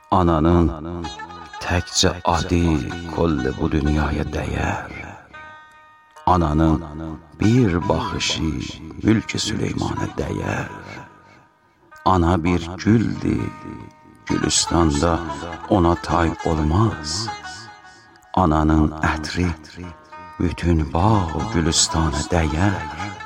Ananın təkcə adı kollə bu dünyaya dəyər. Ananın bir baxışı mülk-i Süleymana dəyər. Ana bir güldür, Gülüstanda ona tay olmaz. Ananın ətri bütün bağ Gülüstana dəyər.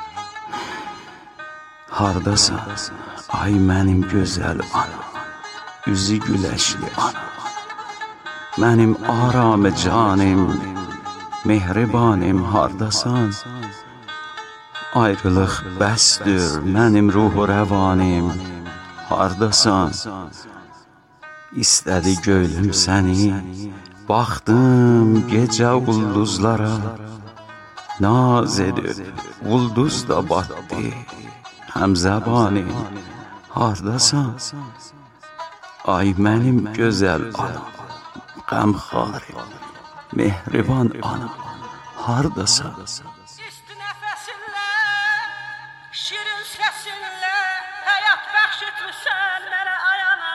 Hardasan, ay mənim gözəl ana, üzü güləşli ana, mənim aramı canim, mehribanim hardasan. Ayrılıq bəsdir mənim ruhu rəvanim, hardasan. İstədi gönlüm səni, baxdım gecə ulduzlara, naz edib ulduz da batdı, həmzəbanim hardasan. Ay mənim gözəl anam, qəmxar, mehriban anam hardasan. İsti nəfəsinlə, şirin səsinlə həyat bəxş etmisən mənə ayana.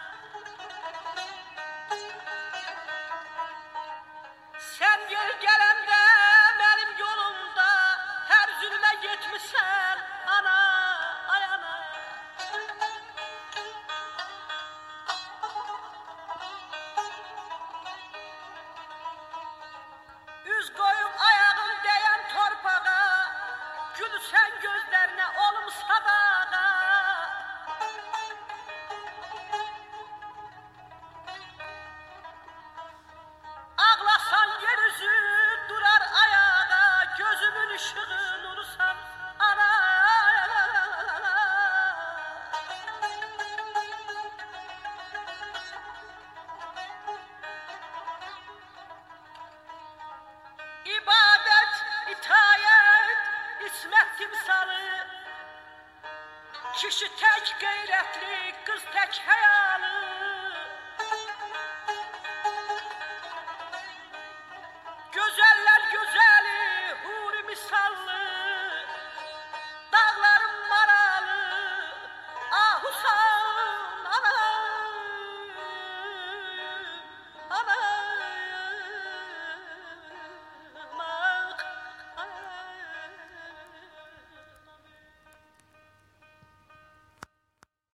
Sən geri gələndə mənim yolumda hər zülmə getmisən ana, ayana. Üz qoyum ayağım dəyən torpağa, gülsən gözlərinə olum sadağa. Ağlasan yer üzü durar ayağa, gözümün ışığı nurusan ana. İbadət, itayət, ismət timsalı, kişi tək qeyrətli, qız tək həyalı.